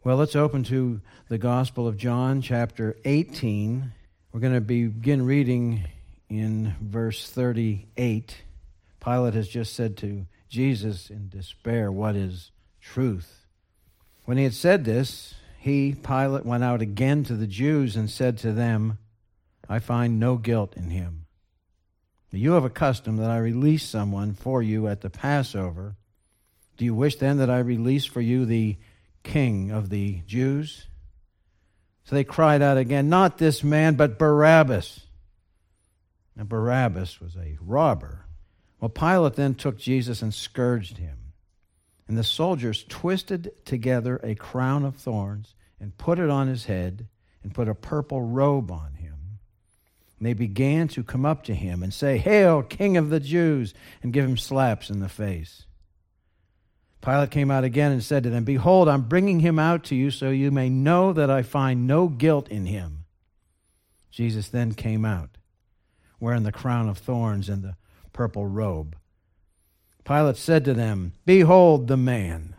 Well, let's open to the Gospel of John, chapter 18. We're going to begin reading in verse 38. Pilate has just said to Jesus in despair, "What is truth?" When he had said this, Pilate, went out again to the Jews and said to them, "I find no guilt in him. You have a custom that I release someone for you at the Passover. Do you wish then that I release for you the King of the Jews?" So they cried out again, "Not this man, but Barabbas." And Barabbas was a robber. Well, Pilate then took Jesus and scourged him. And the soldiers twisted together a crown of thorns and put it on his head and put a purple robe on him. And they began to come up to him and say, "Hail, King of the Jews," and give him slaps in the face. Pilate came out again and said to them, "Behold, I'm bringing him out to you so you may know that I find no guilt in him." Jesus then came out, wearing the crown of thorns and the purple robe. Pilate said to them, "Behold the man."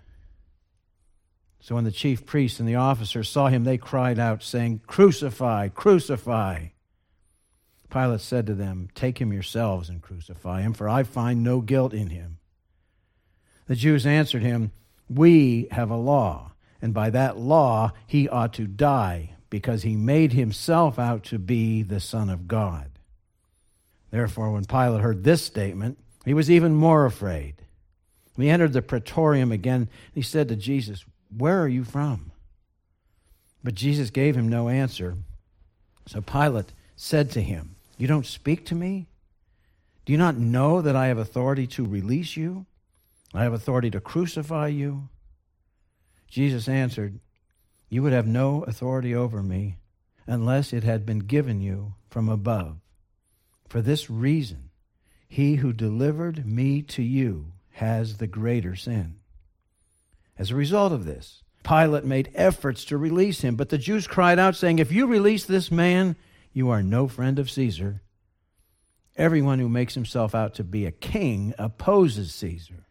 So when the chief priests and the officers saw him, they cried out, saying, "Crucify, crucify." Pilate said to them, "Take him yourselves and crucify him, for I find no guilt in him." The Jews answered him, "We have a law, and by that law he ought to die, because he made himself out to be the Son of God." Therefore, when Pilate heard this statement, he was even more afraid. He entered the praetorium again, and he said to Jesus, "Where are you from?" But Jesus gave him no answer. So Pilate said to him, "You don't speak to me? Do you not know that I have authority to release you? I have authority to crucify you?" Jesus answered, "You would have no authority over me unless it had been given you from above. For this reason, he who delivered me to you has the greater sin." As a result of this, Pilate made efforts to release him, but the Jews cried out, saying, "If you release this man, you are no friend of Caesar. Everyone who makes himself out to be a king opposes Caesar."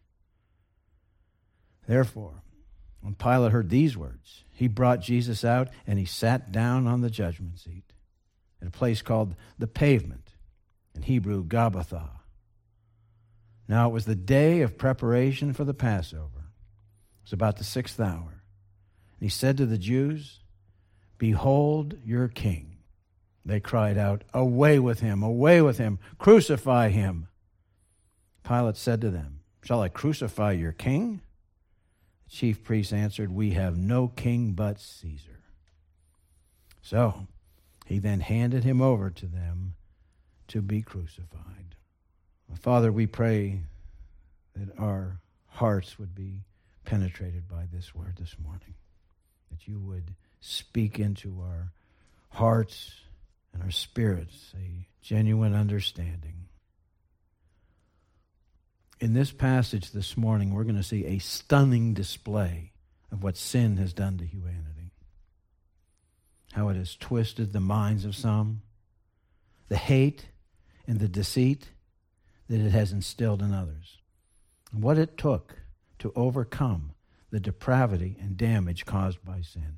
Therefore, when Pilate heard these words, he brought Jesus out and he sat down on the judgment seat at a place called the Pavement, in Hebrew, Gabbatha. Now it was the day of preparation for the Passover. It was about the 6th hour. And he said to the Jews, "Behold your king." They cried out, away with him, crucify him." Pilate said to them, "Shall I crucify your king?" The chief priests answered, "We have no king but Caesar." So he then handed him over to them to be crucified. Father, we pray that our hearts would be penetrated by this word this morning, that you would speak into our hearts and our spirits a genuine understanding. In this passage this morning, we're going to see a stunning display of what sin has done to humanity, how it has twisted the minds of some, the hate and the deceit that it has instilled in others, and what it took to overcome the depravity and damage caused by sin.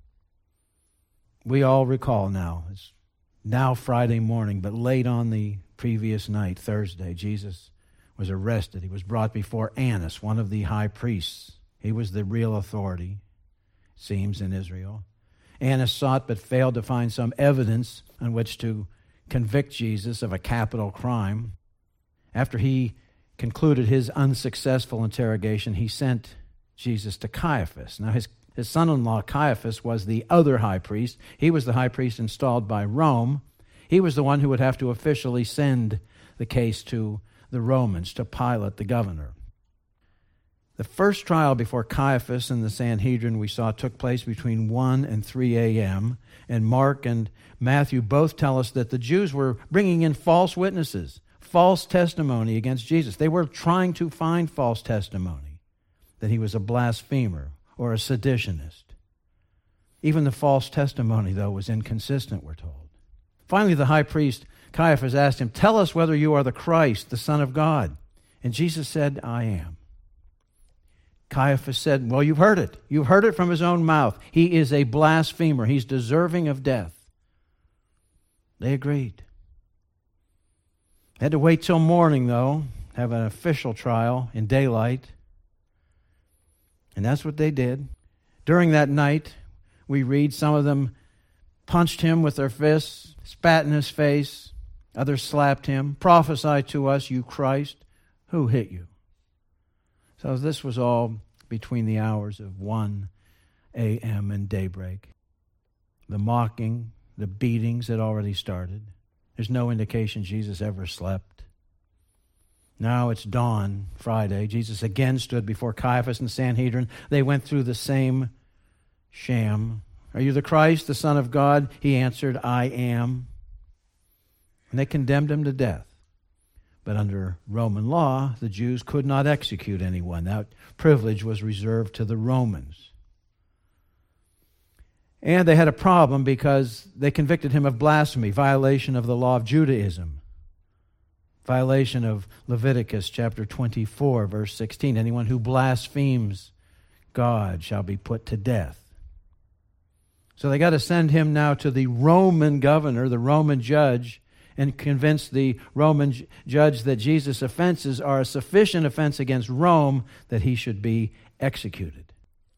We all recall now, it's now Friday morning, but late on the previous night, Thursday, Jesus was arrested. He was brought before Annas, one of the high priests. He was the real authority, it seems, in Israel. Annas sought but failed to find some evidence on which to convict Jesus of a capital crime. After he concluded his unsuccessful interrogation, he sent Jesus to Caiaphas. Now, his son-in-law Caiaphas was the other high priest. He was the high priest installed by Rome. He was the one who would have to officially send the case to the Romans, to Pilate, the governor. The first trial before Caiaphas and the Sanhedrin we saw took place between 1 and 3 a.m., and Mark and Matthew both tell us that the Jews were bringing in false witnesses, false testimony against Jesus. They were trying to find false testimony, that he was a blasphemer or a seditionist. Even the false testimony, though, was inconsistent, we're told. Finally, the high priest, Caiaphas, asked him, "Tell us whether you are the Christ, the Son of God." And Jesus said, "I am." Caiaphas said, well, you've heard it. You've heard it from his own mouth. He is a blasphemer. He's deserving of death. They agreed. They had to wait till morning, though, have an official trial in daylight. And that's what they did. During that night, we read some of them punched him with their fists, spat in his face. Others slapped him. Prophesy to us, you Christ. Who hit you? So this was all between the hours of 1 a.m. and daybreak. The mocking, the beatings had already started. There's no indication Jesus ever slept. Now it's dawn, Friday. Jesus again stood before Caiaphas and Sanhedrin. They went through the same sham. Are you the Christ, the Son of God? He answered, I am. And they condemned him to death. But under Roman law, the Jews could not execute anyone. That privilege was reserved to the Romans. And they had a problem because they convicted him of blasphemy, violation of the law of Judaism, violation of Leviticus chapter 24, verse 16. Anyone who blasphemes God shall be put to death. So they got to send him now to the Roman governor, the Roman judge, and convince the Roman judge that Jesus' offenses are a sufficient offense against Rome that he should be executed.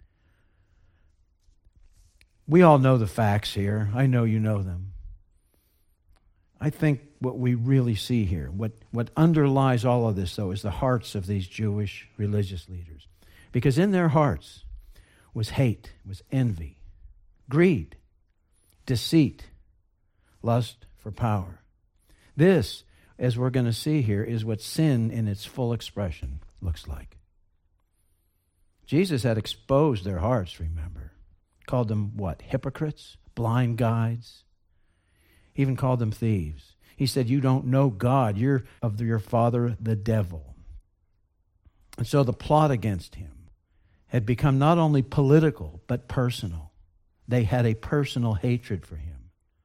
We all know the facts here. I know you know them. I think what we really see here, what underlies all of this, though, is the hearts of these Jewish religious leaders. Because in their hearts was hate, was envy, greed, deceit, lust for power. This, as we're going to see here, is what sin in its full expression looks like. Jesus had exposed their hearts, remember. Called them what? Hypocrites? Blind guides? He even called them thieves. He said, you don't know God. You're of your father, the devil. And so the plot against him had become not only political, but personal. They had a personal hatred for him.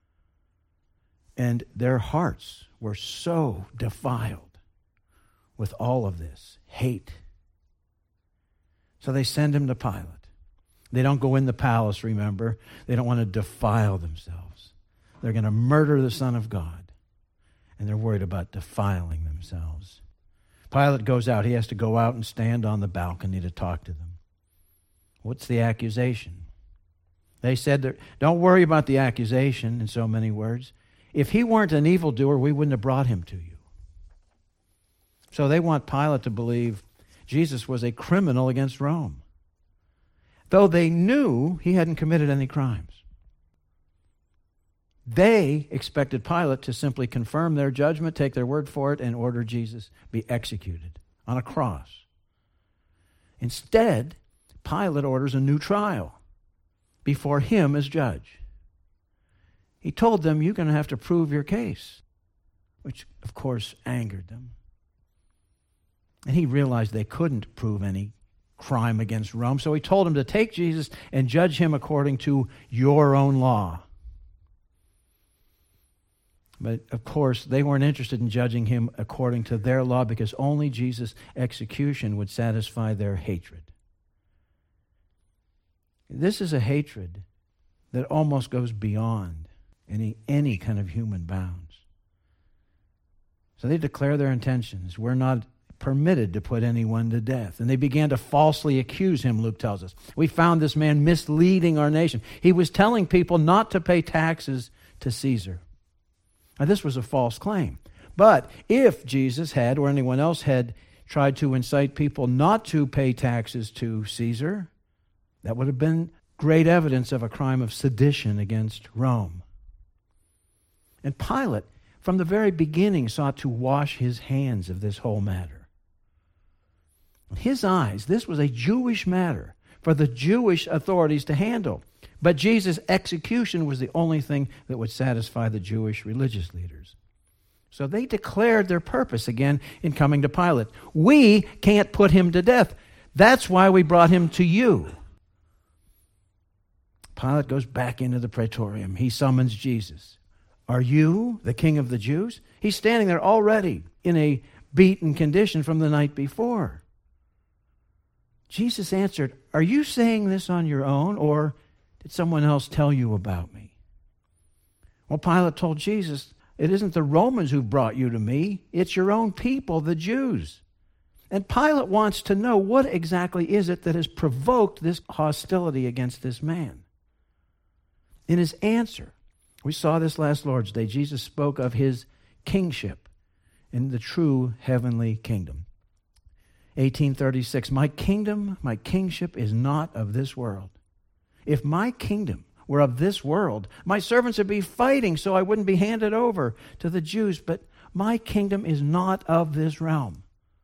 And their hearts were so defiled with all of this hate. So they send him to Pilate. They don't go in the palace, remember. They don't want to defile themselves. They're going to murder the Son of God. And they're worried about defiling themselves. Pilate goes out. He has to go out and stand on the balcony to talk to them. What's the accusation? They said, don't worry about the accusation, in so many words. If he weren't an evildoer, we wouldn't have brought him to you. So they want Pilate to believe Jesus was a criminal against Rome, though they knew he hadn't committed any crimes. They expected Pilate to simply confirm their judgment, take their word for it, and order Jesus be executed on a cross. Instead, Pilate orders a new trial before him as judge. He told them, you're going to have to prove your case, which, of course, angered them. And he realized they couldn't prove any crime against Rome, so he told them to take Jesus and judge him according to your own law. But, of course, they weren't interested in judging him according to their law because only Jesus' execution would satisfy their hatred. This is a hatred that almost goes beyond any kind of human bounds. So they declare their intentions. We're not permitted to put anyone to death. And they began to falsely accuse him, Luke tells us. We found this man misleading our nation. He was telling people not to pay taxes to Caesar. Now, this was a false claim. But if Jesus had, or anyone else had, tried to incite people not to pay taxes to Caesar, that would have been great evidence of a crime of sedition against Rome. And Pilate, from the very beginning, sought to wash his hands of this whole matter. In his eyes, this was a Jewish matter for the Jewish authorities to handle. But Jesus' execution was the only thing that would satisfy the Jewish religious leaders. So they declared their purpose again in coming to Pilate. We can't put him to death. That's why we brought him to you. Pilate goes back into the praetorium. He summons Jesus. Are you the king of the Jews? He's standing there already in a beaten condition from the night before. Jesus answered, "Are you saying this on your own, or did someone else tell you about me?" Well, Pilate told Jesus, "It isn't the Romans who brought you to me. It's your own people, the Jews." And Pilate wants to know, what exactly is it that has provoked this hostility against this man? In his answer, we saw this last Lord's Day, Jesus spoke of his kingship in the true heavenly kingdom. 1836, my kingship is not of this world. If my kingdom were of this world, my servants would be fighting so I wouldn't be handed over to the Jews, but my kingdom is not of this realm.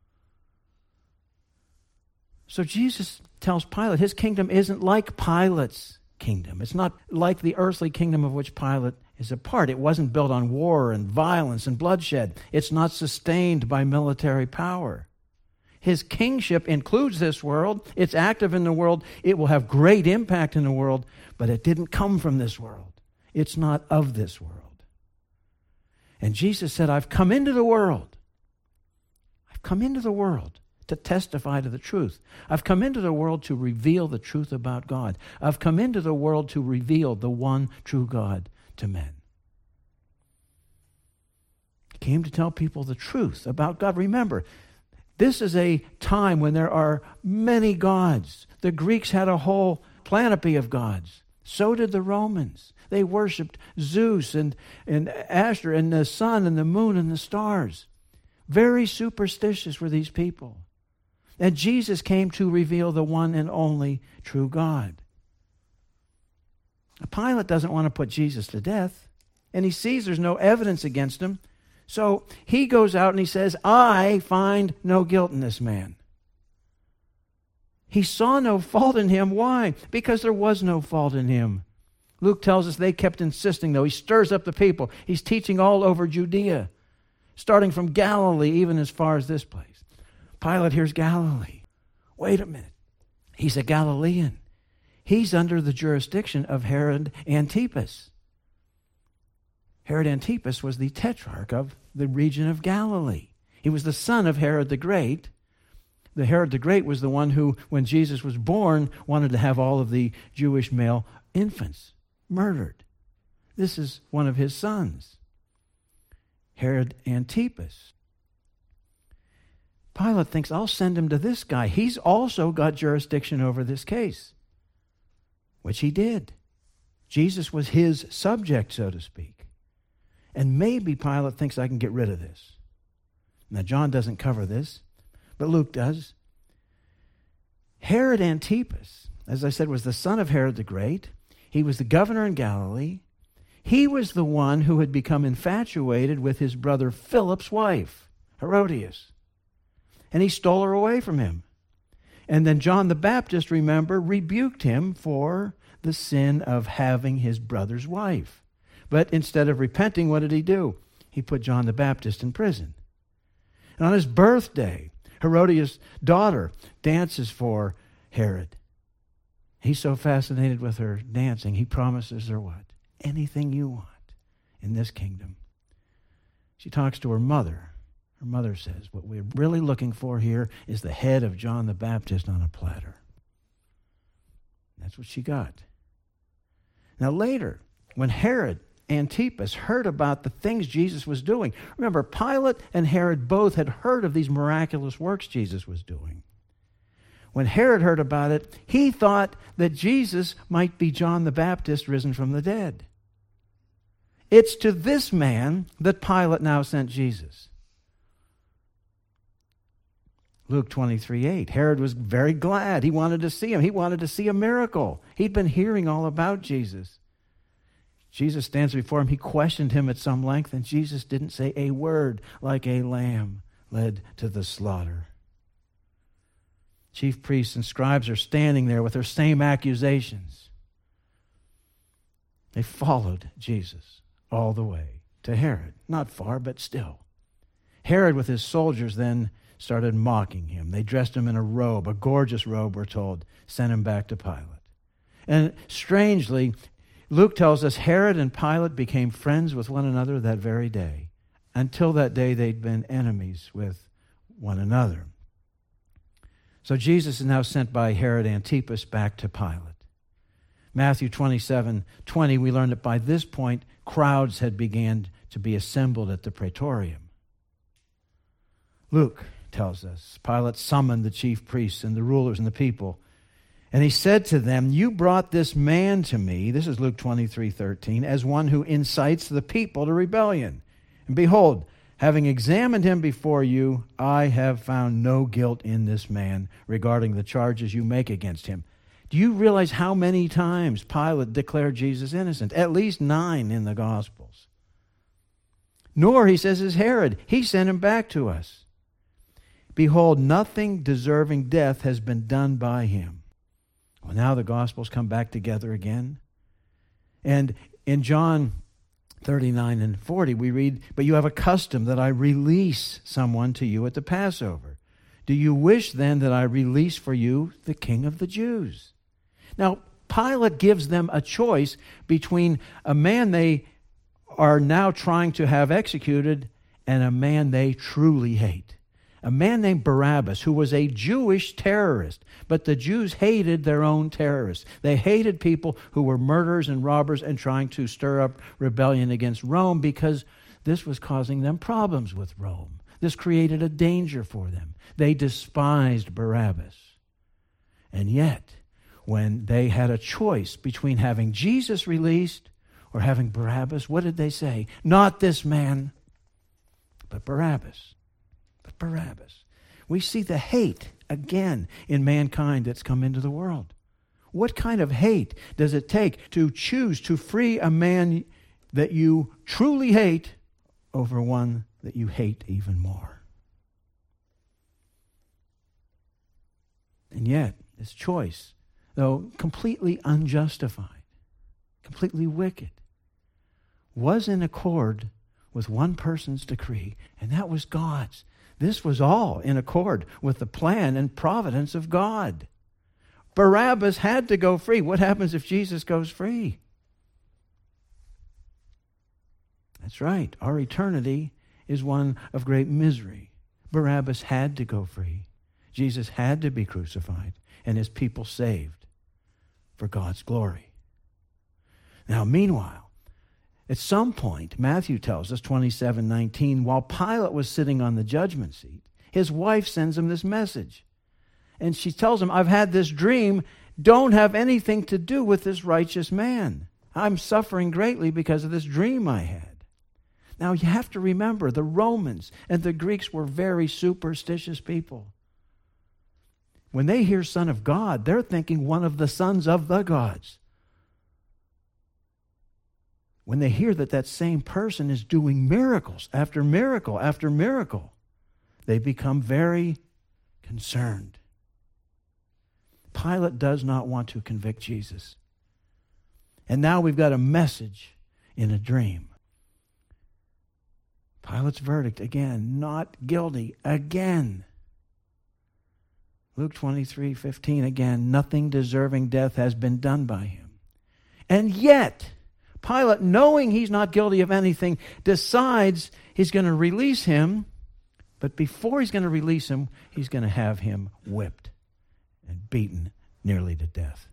So Jesus tells Pilate his kingdom isn't like Pilate's kingdom. It's not like the earthly kingdom of which Pilate is a part. It wasn't built on war and violence and bloodshed. It's not sustained by military power. His kingship includes this world. It's active in the world. It will have great impact in the world, but it didn't come from this world. It's not of this world. And Jesus said, I've come into the world. I've come into the world to testify to the truth. I've come into the world to reveal the truth about God. I've come into the world to reveal the one true God to men. He came to tell people the truth about God. Remember, this is a time when there are many gods. The Greeks had a whole panoply of gods. So did the Romans. They worshipped Zeus and Ashtor and the sun and the moon and the stars. Very superstitious were these people. And Jesus came to reveal the one and only true God. Pilate doesn't want to put Jesus to death, and he sees there's no evidence against him. So he goes out and he says, I find no guilt in this man. He saw no fault in him. Why? Because there was no fault in him. Luke tells us they kept insisting, though. He stirs up the people. He's teaching all over Judea, starting from Galilee, even as far as this place. Pilate hears Galilee. Wait a minute. He's a Galilean. He's under the jurisdiction of Herod Antipas. Herod Antipas was the tetrarch of the region of Galilee. He was the son of Herod the Great. The Herod the Great was the one who, when Jesus was born, wanted to have all of the Jewish male infants murdered. This is one of his sons, Herod Antipas. Pilate thinks, I'll send him to this guy. He's also got jurisdiction over this case, which he did. Jesus was his subject, so to speak. And maybe Pilate thinks I can get rid of this. Now, John doesn't cover this, but Luke does. Herod Antipas, as I said, was the son of Herod the Great. He was the governor in Galilee. He was the one who had become infatuated with his brother Philip's wife, Herodias. And he stole her away from him. And then John the Baptist, remember, rebuked him for the sin of having his brother's wife. But instead of repenting, what did he do? He put John the Baptist in prison. And on his birthday, Herodias' daughter dances for Herod. He's so fascinated with her dancing, he promises her what? Anything you want in this kingdom. She talks to her mother. Her mother says, what we're really looking for here is the head of John the Baptist on a platter. That's what she got. Now later, when Herod Antipas heard about the things Jesus was doing, remember, Pilate and Herod both had heard of these miraculous works Jesus was doing. When Herod heard about it, he thought that Jesus might be John the Baptist risen from the dead. It's to this man that Pilate now sent Jesus. Luke 23:8. Herod was very glad. He wanted to see him. He wanted to see a miracle. He'd been hearing all about Jesus. Jesus stands before him. He questioned him at some length, and Jesus didn't say a word, like a lamb led to the slaughter. Chief priests and scribes are standing there with their same accusations. They followed Jesus all the way to Herod. Not far, but still. Herod with his soldiers then started mocking him. They dressed him in a robe, a gorgeous robe, we're told, sent him back to Pilate. And strangely, Luke tells us Herod and Pilate became friends with one another that very day. Until that day, they'd been enemies with one another. So Jesus is now sent by Herod Antipas back to Pilate. Matthew 27:20, we learn that by this point, crowds had began to be assembled at the praetorium. Luke tells us, Pilate summoned the chief priests and the rulers and the people, and he said to them, "You brought this man to me," this is Luke 23:13, "as one who incites the people to rebellion. And behold, having examined him before you, I have found no guilt in this man regarding the charges you make against him." Do you realize how many times Pilate declared Jesus innocent? At least 9 in the Gospels. Nor, he says, is Herod. He sent him back to us. Behold, nothing deserving death has been done by him. Well, now the Gospels come back together again. And in John 39 and 40, we read, "But you have a custom that I release someone to you at the Passover. Do you wish then that I release for you the King of the Jews?" Now, Pilate gives them a choice between a man they are now trying to have executed and a man they truly hate. A man named Barabbas, who was a Jewish terrorist, but the Jews hated their own terrorists. They hated people who were murderers and robbers and trying to stir up rebellion against Rome because this was causing them problems with Rome. This created a danger for them. They despised Barabbas. And yet, when they had a choice between having Jesus released or having Barabbas, what did they say? Not this man, but Barabbas. But Barabbas. We see the hate again in mankind that's come into the world. What kind of hate does it take to choose to free a man that you truly hate over one that you hate even more? And yet, this choice, though completely unjustified, completely wicked, was in accord with one person's decree, and that was God's. This was all in accord with the plan and providence of God. Barabbas had to go free. What happens if Jesus goes free? That's right. Our eternity is one of great misery. Barabbas had to go free. Jesus had to be crucified and his people saved for God's glory. Now, meanwhile, at some point, Matthew tells us, 27:19, while Pilate was sitting on the judgment seat, his wife sends him this message. And she tells him, "I've had this dream. Don't have anything to do with this righteous man. I'm suffering greatly because of this dream I had." Now, you have to remember, the Romans and the Greeks were very superstitious people. When they hear Son of God, they're thinking one of the sons of the gods. When they hear that that same person is doing miracles after miracle after miracle, they become very concerned. Pilate does not want to convict Jesus. And now we've got a message in a dream. Pilate's verdict, again, not guilty, again. Luke 23:15, again, nothing deserving death has been done by him. And yet, Pilate, knowing he's not guilty of anything, decides he's going to release him, but before he's going to release him, he's going to have him whipped and beaten nearly to death.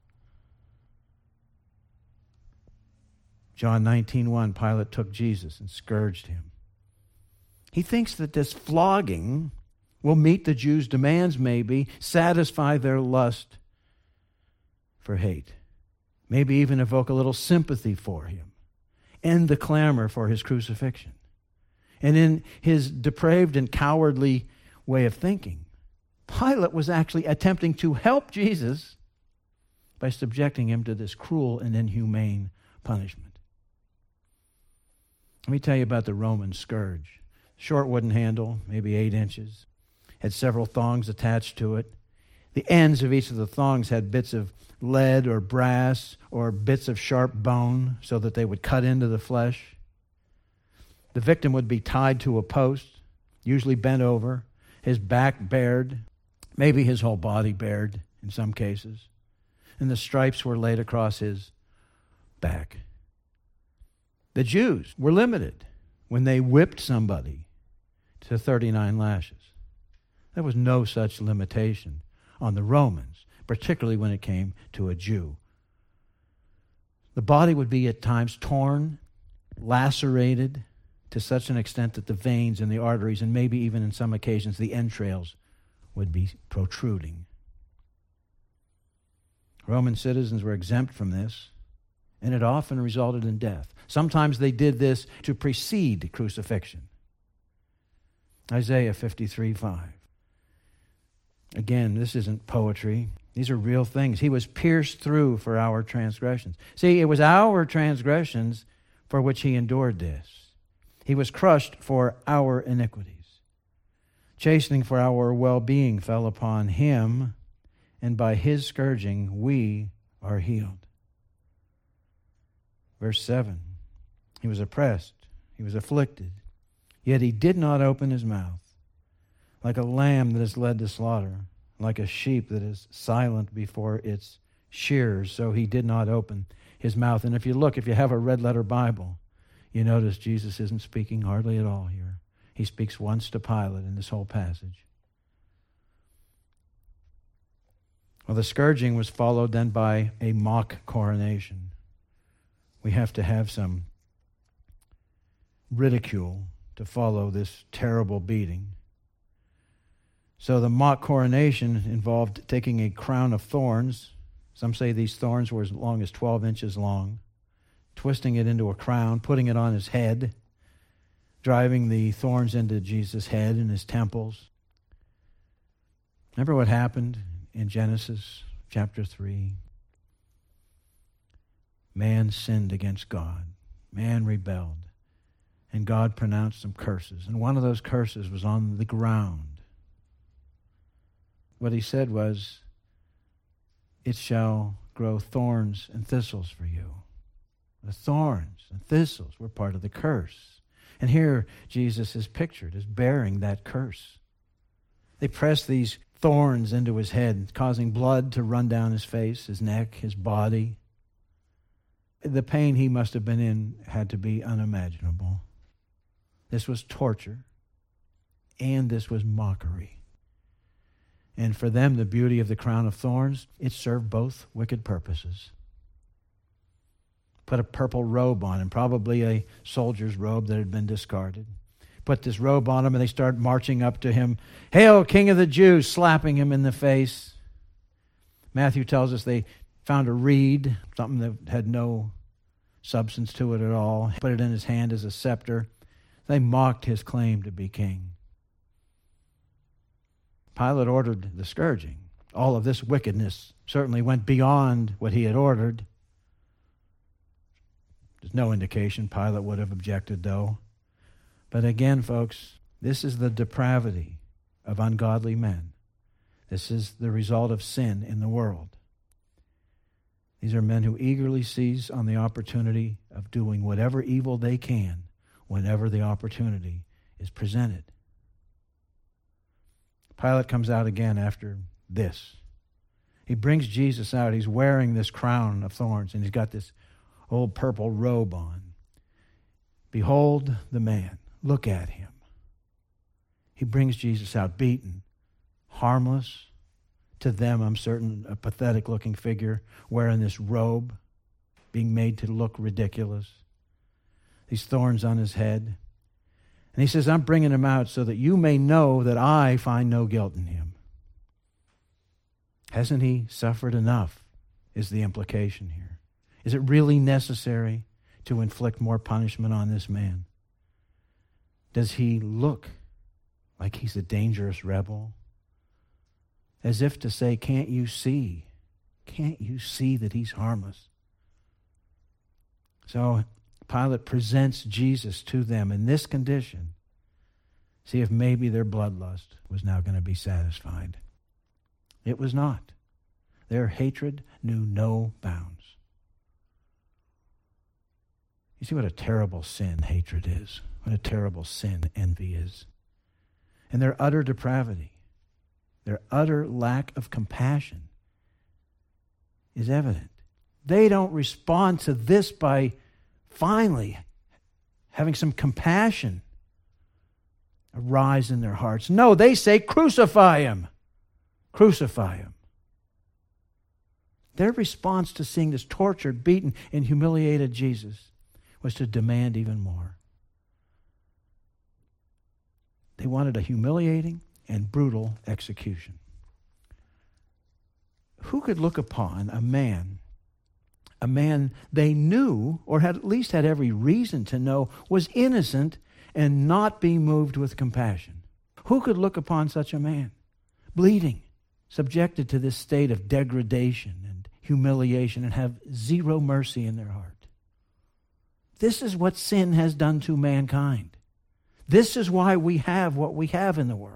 John 19:1, Pilate took Jesus and scourged him. He thinks that this flogging will meet the Jews' demands, maybe, satisfy their lust for hate. Maybe even evoke a little sympathy for him, end the clamor for his crucifixion. And in his depraved and cowardly way of thinking, Pilate was actually attempting to help Jesus by subjecting him to this cruel and inhumane punishment. Let me tell you about the Roman scourge. Short wooden handle, maybe 8 inches, had several thongs attached to it. The ends of each of the thongs had bits of lead or brass or bits of sharp bone so that they would cut into the flesh. The victim would be tied to a post, usually bent over, his back bared, maybe his whole body bared in some cases, and the stripes were laid across his back. The Jews were limited when they whipped somebody to 39 lashes. There was no such limitation on the Romans, particularly when it came to a Jew. The body would be at times torn, lacerated to such an extent that the veins and the arteries, and maybe even in some occasions the entrails, would be protruding. Roman citizens were exempt from this, and it often resulted in death. Sometimes they did this to precede crucifixion. Isaiah 53:5. Again, this isn't poetry. These are real things. He was pierced through for our transgressions. See, it was our transgressions for which he endured this. He was crushed for our iniquities. Chastening for our well-being fell upon him, and by his scourging we are healed. Verse 7, he was oppressed, he was afflicted, yet he did not open his mouth. Like a lamb that is led to slaughter, like a sheep that is silent before its shearers, so he did not open his mouth. And if you have a red letter Bible, you notice Jesus isn't speaking hardly at all here. He speaks once to Pilate in this whole passage. Well, the scourging was followed then by a mock coronation. We have to have some ridicule to follow this terrible beating. So the mock coronation involved taking a crown of thorns. Some say these thorns were as long as 12 inches long, twisting it into a crown, putting it on his head, driving the thorns into Jesus' head and his temples. Remember what happened in Genesis chapter 3? Man sinned against God. Man rebelled. And God pronounced some curses. And one of those curses was on the ground. What he said was, it shall grow thorns and thistles for you. The thorns and thistles were part of the curse. And here Jesus is pictured as bearing that curse. They pressed these thorns into his head, causing blood to run down his face, his neck, his body. The pain he must have been in had to be unimaginable. This was torture, and this was mockery. And for them, the beauty of the crown of thorns, it served both wicked purposes. Put a purple robe on him, probably a soldier's robe that had been discarded. Put this robe on him, and they start marching up to him. "Hail, King of the Jews," slapping him in the face. Matthew tells us they found a reed, something that had no substance to it at all, put it in his hand as a scepter. They mocked his claim to be king. Pilate ordered the scourging. All of this wickedness certainly went beyond what he had ordered. There's no indication Pilate would have objected, though. But again, folks, this is the depravity of ungodly men. This is the result of sin in the world. These are men who eagerly seize on the opportunity of doing whatever evil they can whenever the opportunity is presented. Pilate comes out again after this. He brings Jesus out. He's wearing this crown of thorns, and he's got this old purple robe on. Behold the man. Look at him. He brings Jesus out beaten, harmless. To them, I'm certain, a pathetic-looking figure wearing this robe, being made to look ridiculous. These thorns on his head. And he says, I'm bringing him out so that you may know that I find no guilt in him. Hasn't he suffered enough, is the implication here. Is it really necessary to inflict more punishment on this man? Does he look like he's a dangerous rebel? As if to say, can't you see? Can't you see that he's harmless? So Pilate presents Jesus to them in this condition. See if maybe their bloodlust was now going to be satisfied. It was not. Their hatred knew no bounds. You see what a terrible sin hatred is. What a terrible sin envy is. And their utter depravity, their utter lack of compassion is evident. They don't respond to this by finally having some compassion arise in their hearts. No, they say, crucify him. Crucify him. Their response to seeing this tortured, beaten, and humiliated Jesus was to demand even more. They wanted a humiliating and brutal execution. Who could look upon a man they knew, or had at least had every reason to know, was innocent and not be moved with compassion? Who could look upon such a man, bleeding, subjected to this state of degradation and humiliation, and have zero mercy in their heart? This is what sin has done to mankind. This is why we have what we have in the world.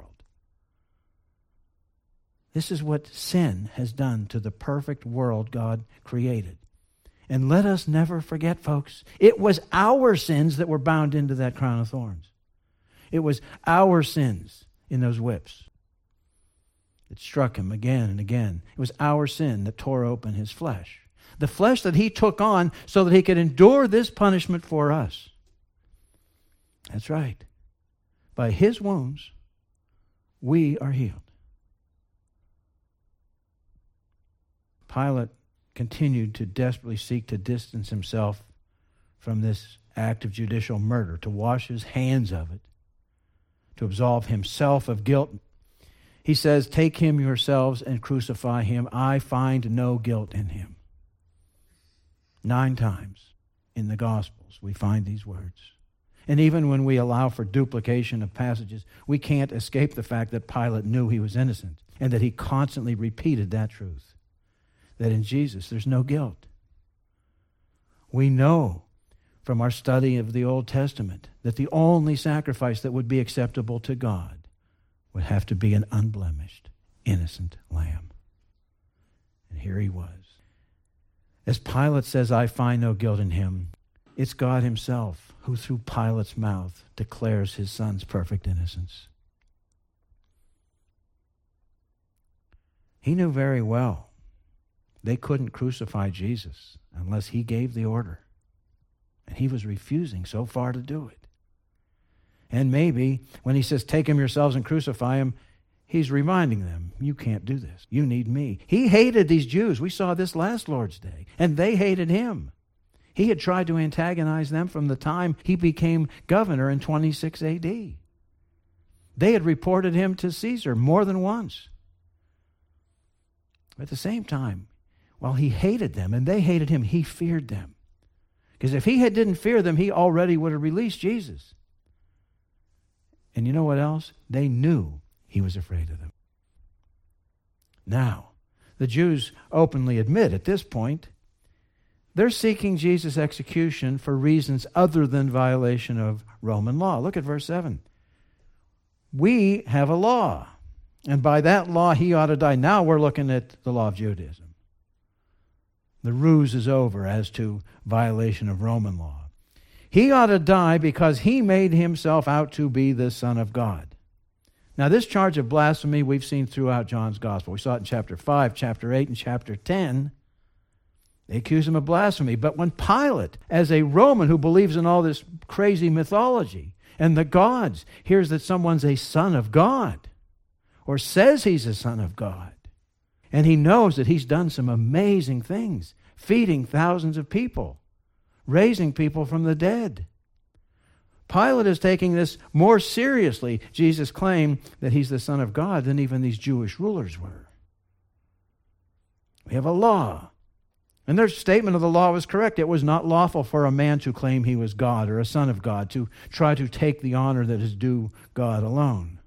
This is what sin has done to the perfect world God created. And let us never forget, folks, it was our sins that were bound into that crown of thorns. It was our sins in those whips that struck him again and again. It was our sin that tore open his flesh. The flesh that he took on so that he could endure this punishment for us. That's right. By his wounds, we are healed. Pilate continued to desperately seek to distance himself from this act of judicial murder, to wash his hands of it, to absolve himself of guilt. He says, "Take him yourselves and crucify him. I find no guilt in him." 9 times in the Gospels we find these words. And even when we allow for duplication of passages, we can't escape the fact that Pilate knew he was innocent and that he constantly repeated that truth, that in Jesus there's no guilt. We know from our study of the Old Testament that the only sacrifice that would be acceptable to God would have to be an unblemished, innocent lamb. And here he was. As Pilate says, "I find no guilt in him," it's God himself who through Pilate's mouth declares his son's perfect innocence. He knew very well they couldn't crucify Jesus unless he gave the order. And he was refusing so far to do it. And maybe when he says, "Take him yourselves and crucify him," he's reminding them, you can't do this. You need me. He hated these Jews. We saw this last Lord's Day. And they hated him. He had tried to antagonize them from the time he became governor in 26 AD. They had reported him to Caesar more than once. At the same time, while he hated them and they hated him, he feared them. Because if he didn't fear them, he already would have released Jesus. And you know what else? They knew he was afraid of them. Now, the Jews openly admit at this point they're seeking Jesus' execution for reasons other than violation of Roman law. Look at verse 7. "We have a law, and by that law he ought to die." Now we're looking at the law of Judaism. The ruse is over as to violation of Roman law. He ought to die because he made himself out to be the Son of God. Now this charge of blasphemy we've seen throughout John's Gospel. We saw it in chapter 5, chapter 8, and chapter 10. They accuse him of blasphemy. But when Pilate, as a Roman who believes in all this crazy mythology and the gods, hears that someone's a son of God, or says he's a son of God, and he knows that he's done some amazing things, feeding thousands of people, raising people from the dead. Pilate is taking this more seriously, Jesus' claim that he's the Son of God, than even these Jewish rulers were. We have a law. And their statement of the law was correct. It was not lawful for a man to claim he was God or a son of God, to try to take the honor that is due God alone.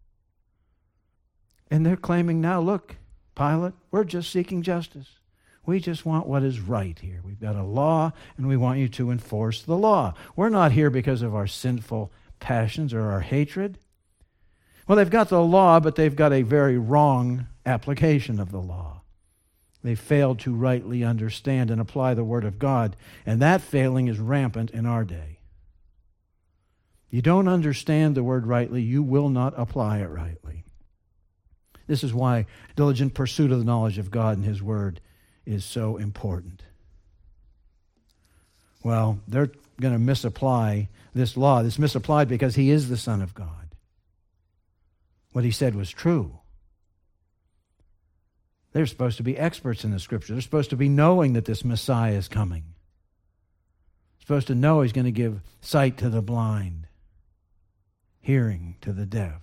And they're claiming now, look, Pilate, we're just seeking justice. We just want what is right here. We've got a law, and we want you to enforce the law. We're not here because of our sinful passions or our hatred. Well, they've got the law, but they've got a very wrong application of the law. They failed to rightly understand and apply the Word of God, and that failing is rampant in our day. You don't understand the Word rightly, you will not apply it rightly. This is why diligent pursuit of the knowledge of God and His Word is so important. Well, they're going to misapply this law. It's misapplied because He is the Son of God. what he said was true. They're supposed to be experts in the Scripture. They're supposed to be knowing that this Messiah is coming. Supposed to know he's going to give sight to the blind, hearing to the deaf.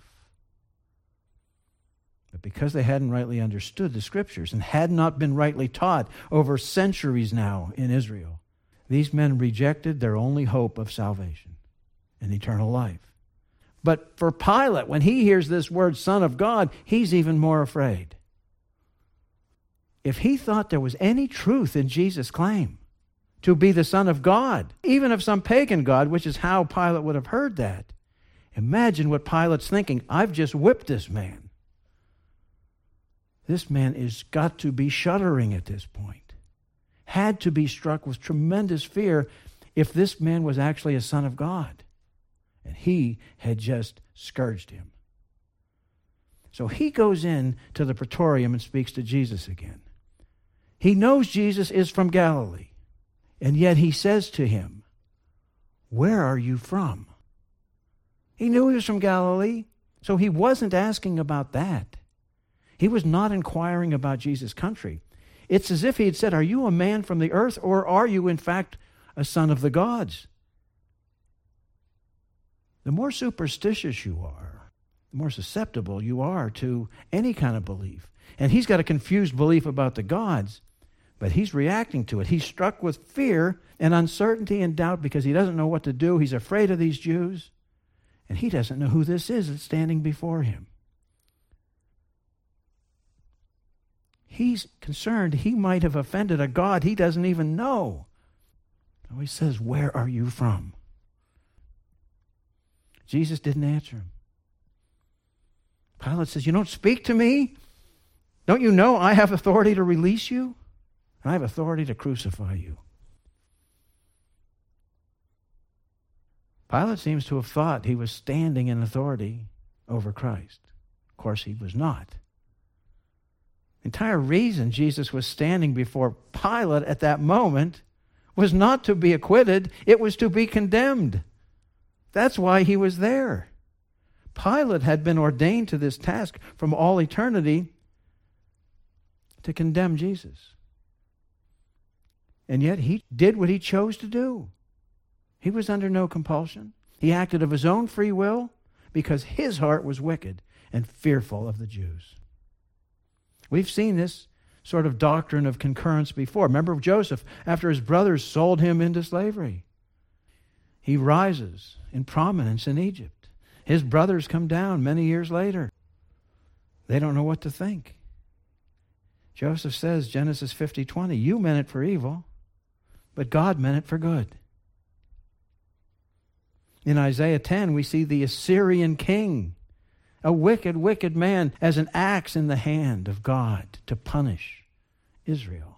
But because they hadn't rightly understood the Scriptures and had not been rightly taught over centuries now in Israel, these men rejected their only hope of salvation and eternal life. But for Pilate, when he hears this word, Son of God, he's even more afraid. If he thought there was any truth in Jesus' claim to be the Son of God, even of some pagan god, which is how Pilate would have heard that, imagine what Pilate's thinking. I've just whipped this man. This man is got to be shuddering at this point. Had to be struck with tremendous fear if this man was actually a son of God. And he had just scourged him. So he goes in to the praetorium and speaks to Jesus again. He knows Jesus is from Galilee. And yet he says to him, "Where are you from?" He knew he was from Galilee, so he wasn't asking about that. He was not inquiring about Jesus' country. It's as if he had said, "Are you a man from the earth, or are you in fact a son of the gods?" The more superstitious you are, the more susceptible you are to any kind of belief. And he's got a confused belief about the gods, but he's reacting to it. He's struck with fear and uncertainty and doubt because he doesn't know what to do. He's afraid of these Jews, and he doesn't know who this is that's standing before him. He's concerned he might have offended a God he doesn't even know. So he says, "Where are you from?" Jesus didn't answer him. Pilate says, "You don't speak to me? Don't you know I have authority to release you? And I have authority to crucify you." Pilate seems to have thought he was standing in authority over Christ. Of course, he was not. The entire reason Jesus was standing before Pilate at that moment was not to be acquitted, it was to be condemned. That's why he was there. Pilate had been ordained to this task from all eternity to condemn Jesus. And yet he did what he chose to do. He was under no compulsion. He acted of his own free will because his heart was wicked and fearful of the Jews. We've seen this sort of doctrine of concurrence before. Remember Joseph, after his brothers sold him into slavery. He rises in prominence in Egypt. His brothers come down many years later. They don't know what to think. Joseph says, Genesis 50:20, "You meant it for evil, but God meant it for good." In Isaiah 10, we see the Assyrian king, a wicked, wicked man, as an axe in the hand of God to punish Israel.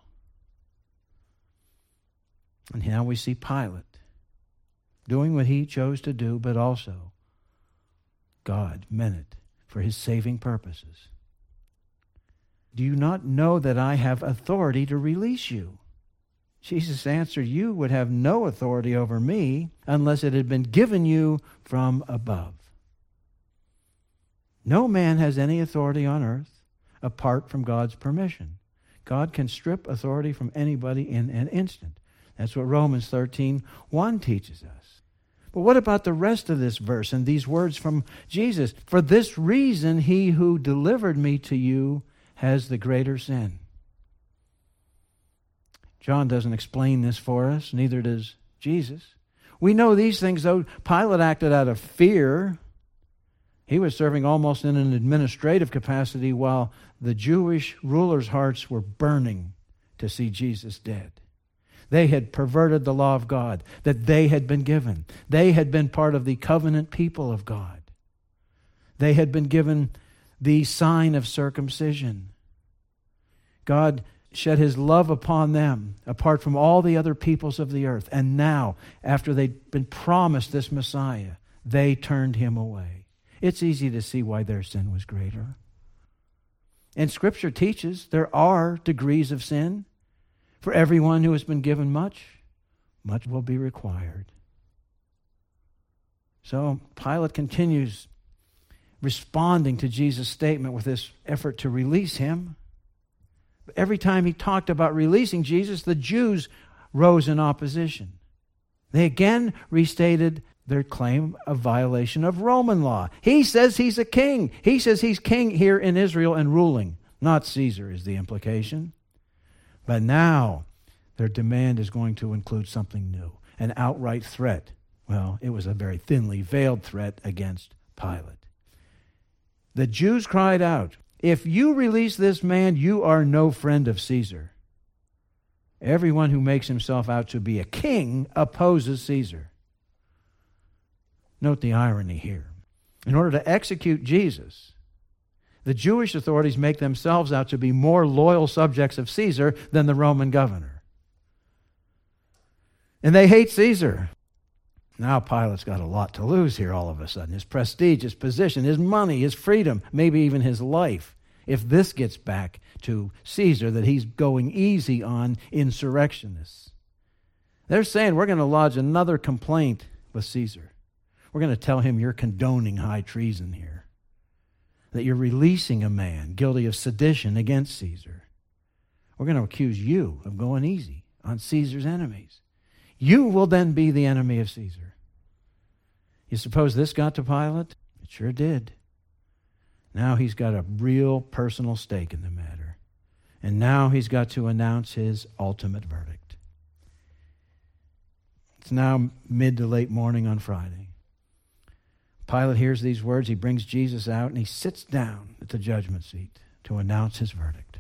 And now we see Pilate doing what he chose to do, but also God meant it for his saving purposes. "Do you not know that I have authority to release you?" Jesus answered, "You would have no authority over me unless it had been given you from above. No man has any authority on earth apart from God's permission." God can strip authority from anybody in an instant. That's what Romans 13:1 teaches us. But what about the rest of this verse and these words from Jesus? "For this reason, he who delivered me to you has the greater sin." John doesn't explain this for us, neither does Jesus. We know these things, though. Pilate acted out of fear. He was serving almost in an administrative capacity while the Jewish rulers' hearts were burning to see Jesus dead. They had perverted the law of God that they had been given. They had been part of the covenant people of God. They had been given the sign of circumcision. God shed his love upon them apart from all the other peoples of the earth. And now, after they'd been promised this Messiah, they turned him away. It's easy to see why their sin was greater. And Scripture teaches there are degrees of sin. For everyone who has been given much, much will be required. So Pilate continues responding to Jesus' statement with this effort to release him. But every time he talked about releasing Jesus, the Jews rose in opposition. They again restated their claim of violation of Roman law. He says he's a king. He says he's king here in Israel and ruling. Not Caesar is the implication. But now their demand is going to include something new, an outright threat. Well, it was a very thinly veiled threat against Pilate. The Jews cried out, "If you release this man, you are no friend of Caesar." Everyone who makes himself out to be a king opposes Caesar. Note the irony here. In order to execute Jesus, the Jewish authorities make themselves out to be more loyal subjects of Caesar than the Roman governor. And they hate Caesar. Now Pilate's got a lot to lose here all of a sudden. His prestige, his position, his money, his freedom, maybe even his life. If this gets back to Caesar that he's going easy on insurrectionists. They're saying we're going to lodge another complaint with Caesar. We're going to tell him you're condoning high treason here. That you're releasing a man guilty of sedition against Caesar. We're going to accuse you of going easy on Caesar's enemies. You will then be the enemy of Caesar. You suppose this got to Pilate? It sure did. Now he's got a real personal stake in the matter. And now he's got to announce his ultimate verdict. It's now mid to late morning on Friday. Pilate hears these words. He brings Jesus out and he sits down at the judgment seat to announce his verdict.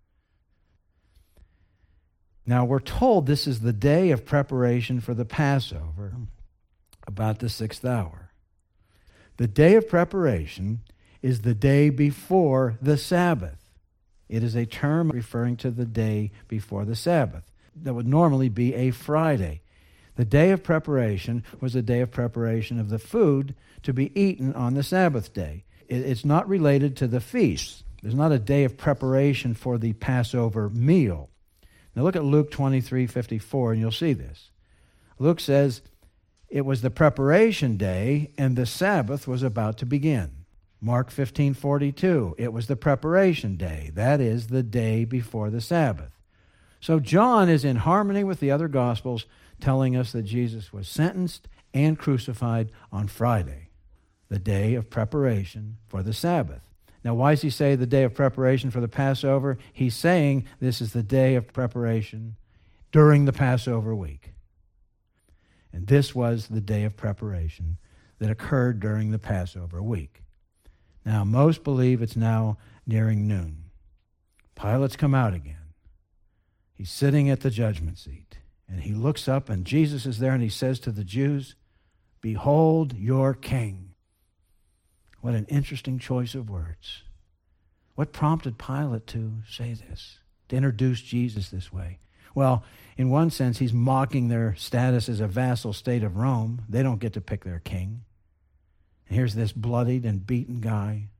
Now we're told this is the day of preparation for the Passover, about the 6th hour. The day of preparation is the day before the Sabbath. It is a term referring to the day before the Sabbath. That would normally be a Friday. The day of preparation was a day of preparation of the food to be eaten on the Sabbath day. It's not related to the feasts. There's not a day of preparation for the Passover meal. Now look at Luke 23:54, and you'll see this. Luke says, it was the preparation day, and the Sabbath was about to begin. Mark 15:42, it was the preparation day. That is the day before the Sabbath. So John is in harmony with the other Gospels, telling us that Jesus was sentenced and crucified on Friday, the day of preparation for the Sabbath. Now, why does he say the day of preparation for the Passover? He's saying this is the day of preparation during the Passover week. And this was the day of preparation that occurred during the Passover week. Now, most believe it's now nearing noon. Pilate's come out again. He's sitting at the judgment seat, and he looks up, and Jesus is there, and he says to the Jews, "Behold your king." What an interesting choice of words. What prompted Pilate to say this, to introduce Jesus this way? Well, in one sense, he's mocking their status as a vassal state of Rome. They don't get to pick their king. And here's this bloodied and beaten guy,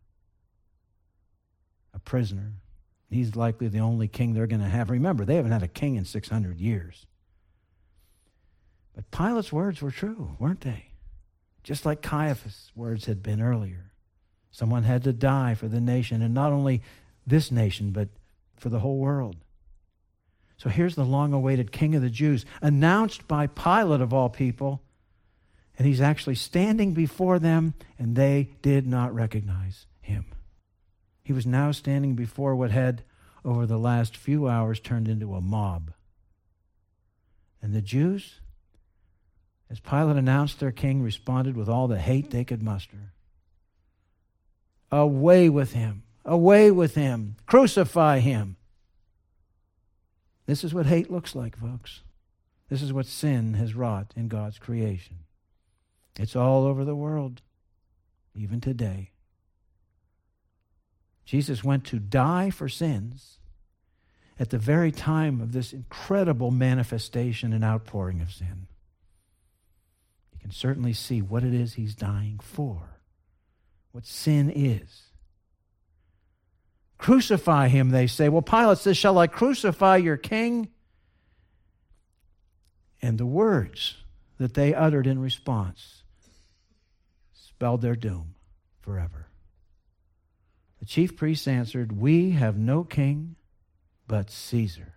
a prisoner. He's likely the only king they're going to have. Remember, they haven't had a king in 600 years. But Pilate's words were true, weren't they? Just like Caiaphas' words had been earlier. Someone had to die for the nation, and not only this nation, but for the whole world. So here's the long-awaited King of the Jews, announced by Pilate of all people, and he's actually standing before them, and they did not recognize him. He was now standing before what had, over the last few hours, turned into a mob. And the Jews, as Pilate announced their king, responded with all the hate they could muster. Away with him! Away with him! Crucify him! This is what hate looks like, folks. This is what sin has wrought in God's creation. It's all over the world, even today. Jesus went to die for sins at the very time of this incredible manifestation and outpouring of sin. You can certainly see what it is he's dying for, what sin is. Crucify him, they say. Well, Pilate says, shall I crucify your king? And the words that they uttered in response spelled their doom forever. The chief priests answered, "We have no king but Caesar."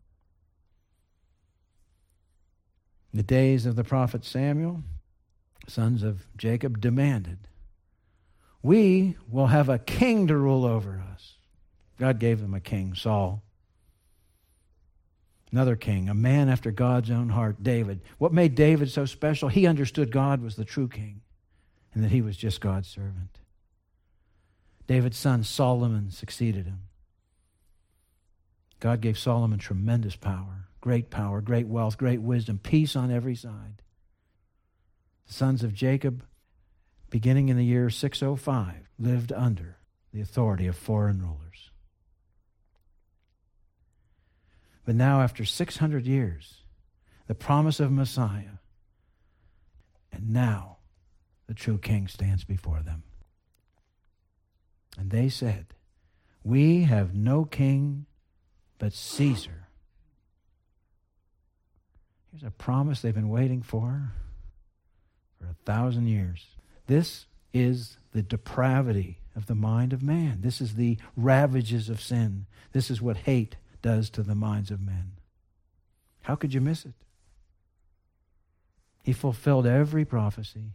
In the days of the prophet Samuel, sons of Jacob demanded, "We will have a king to rule over us." God gave them a king, Saul. Another king, a man after God's own heart, David. What made David so special? He understood God was the true king and that he was just God's servant. David's son Solomon succeeded him. God gave Solomon tremendous power, great wealth, great wisdom, peace on every side. The sons of Jacob, beginning in the year 605, lived under the authority of foreign rulers. But now, after 600 years, the promise of Messiah, and now the true king stands before them. And they said, "We have no king but Caesar." Here's a promise they've been waiting for 1,000 years. This is the depravity of the mind of man. This is the ravages of sin. This is what hate does to the minds of men. How could you miss it? He fulfilled every prophecy.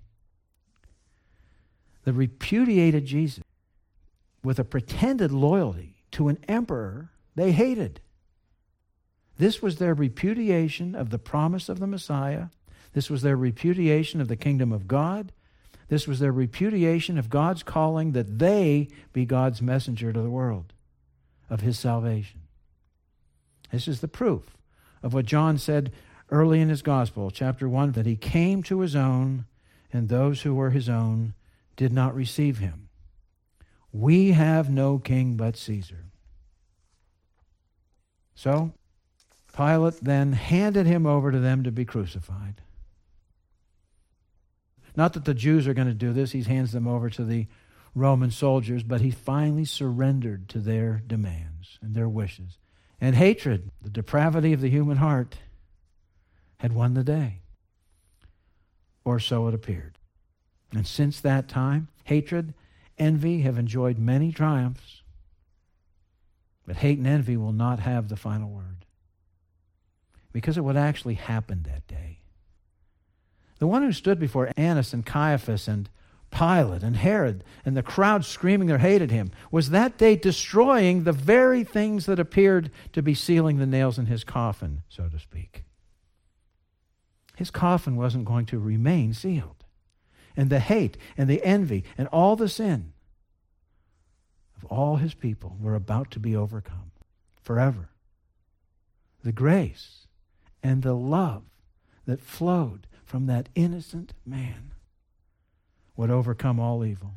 The repudiated Jesus with a pretended loyalty to an emperor they hated. This was their repudiation of the promise of the Messiah. This was their repudiation of the kingdom of God. This was their repudiation of God's calling that they be God's messenger to the world of his salvation. This is the proof of what John said early in his gospel, chapter 1, that he came to his own, and those who were his own did not receive him. We have no king but Caesar. So, Pilate then handed him over to them to be crucified. Not that the Jews are going to do this. He hands them over to the Roman soldiers, but he finally surrendered to their demands and their wishes. And hatred, the depravity of the human heart, had won the day. Or so it appeared. And since that time, hatred, envy have enjoyed many triumphs. But hate and envy will not have the final word, because of what actually happened that day. The one who stood before Annas and Caiaphas and Pilate and Herod and the crowd screaming their hate at him was that day destroying the very things that appeared to be sealing the nails in his coffin, so to speak. His coffin wasn't going to remain sealed. And the hate and the envy and all the sin of all his people were about to be overcome forever. The grace and the love that flowed from that innocent man would overcome all evil.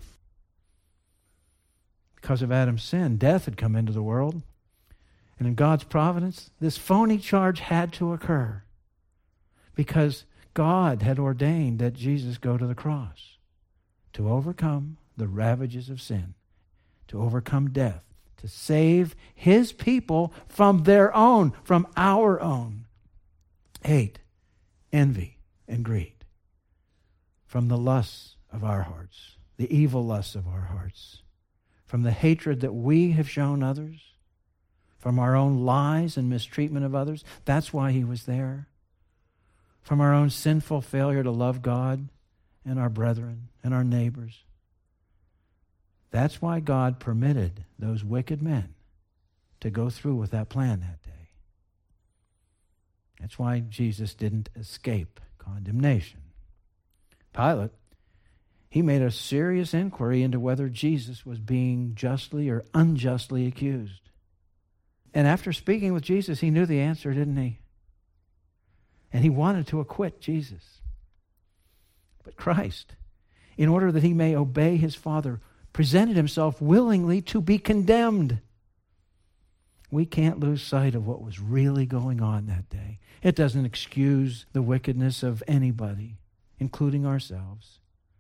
Because of Adam's sin, death had come into the world. And in God's providence, this phony charge had to occur because God had ordained that Jesus go to the cross to overcome the ravages of sin, to overcome death, to save his people from their own, from our own hate, envy, and greed, from the lusts of our hearts, the evil lusts of our hearts, from the hatred that we have shown others, from our own lies and mistreatment of others. That's why he was there. From our own sinful failure to love God and our brethren and our neighbors. That's why God permitted those wicked men to go through with that plan that day. That's why Jesus didn't escape condemnation. Pilate, he made a serious inquiry into whether Jesus was being justly or unjustly accused. And after speaking with Jesus, he knew the answer, didn't he? And he wanted to acquit Jesus. But Christ, in order that he may obey his Father, presented himself willingly to be condemned. We can't lose sight of what was really going on that day. It doesn't excuse the wickedness of anybody, including ourselves.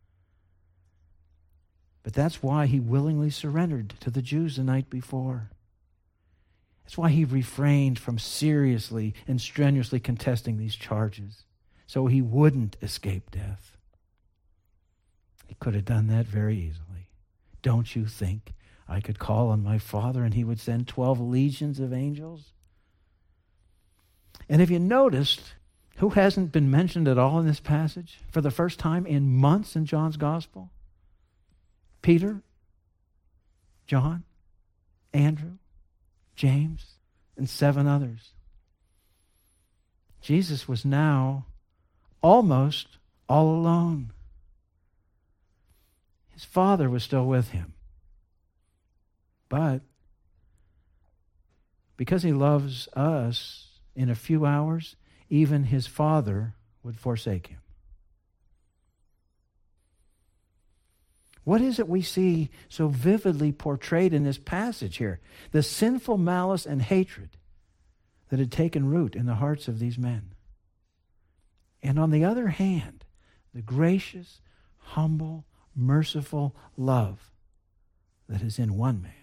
But that's why he willingly surrendered to the Jews the night before. That's why he refrained from seriously and strenuously contesting these charges, so he wouldn't escape death. He could have done that very easily. Don't you think I could call on my Father and he would send 12 legions of angels. And if you noticed, who hasn't been mentioned at all in this passage for the first time in months in John's gospel? Peter, John, Andrew, James, and 7 others. Jesus was now almost all alone. His Father was still with him. But because he loves us, in a few hours, even his Father would forsake him. What is it we see so vividly portrayed in this passage here? The sinful malice and hatred that had taken root in the hearts of these men. And on the other hand, the gracious, humble, merciful love that is in one man.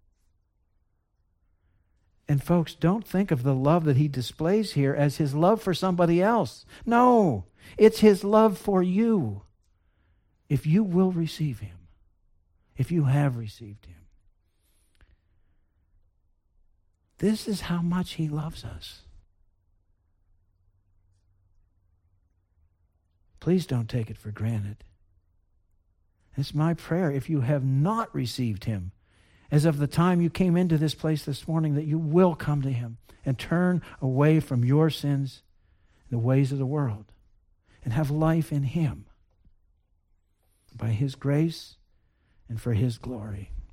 And folks, don't think of the love that he displays here as his love for somebody else. No, it's his love for you. If you will receive him, if you have received him. This is how much he loves us. Please don't take it for granted. It's my prayer, if you have not received him, as of the time you came into this place this morning, that you will come to him and turn away from your sins and the ways of the world and have life in him by his grace and for his glory.